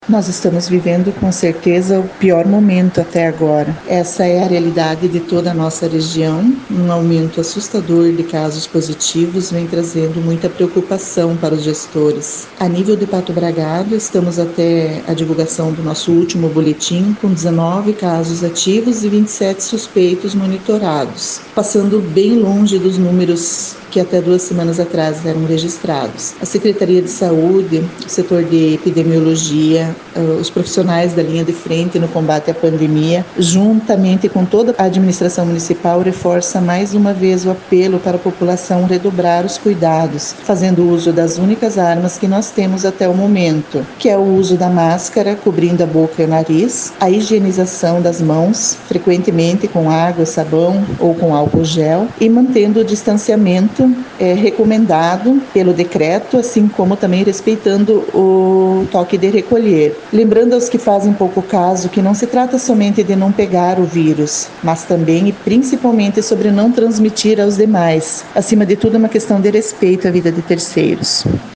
Nós estamos vivendo com certeza o pior momento até agora. Essa é a realidade de toda a nossa região. Um aumento assustador de casos positivos vem trazendo muita preocupação para os gestores. A nível de Pato Bragado, estamos até a divulgação do nosso último boletim com 19 casos ativos e 27 suspeitos monitorados, passando bem longe dos números que até 2 semanas atrás eram registrados. A Secretaria de Saúde, o setor de epidemiologia, os profissionais da linha de frente no combate à pandemia, juntamente com toda a administração municipal, reforça mais uma vez o apelo para a população redobrar os cuidados, fazendo uso das únicas armas que nós temos até o momento, que é o uso da máscara, cobrindo a boca e o nariz, a higienização das mãos, frequentemente com água, sabão ou com álcool gel, e mantendo o distanciamento recomendado pelo decreto, assim como também respeitando o toque de recolher. Lembrando aos que fazem pouco caso que não se trata somente de não pegar o vírus, mas também e principalmente sobre não transmitir aos demais. Acima de tudo, é uma questão de respeito à vida de terceiros.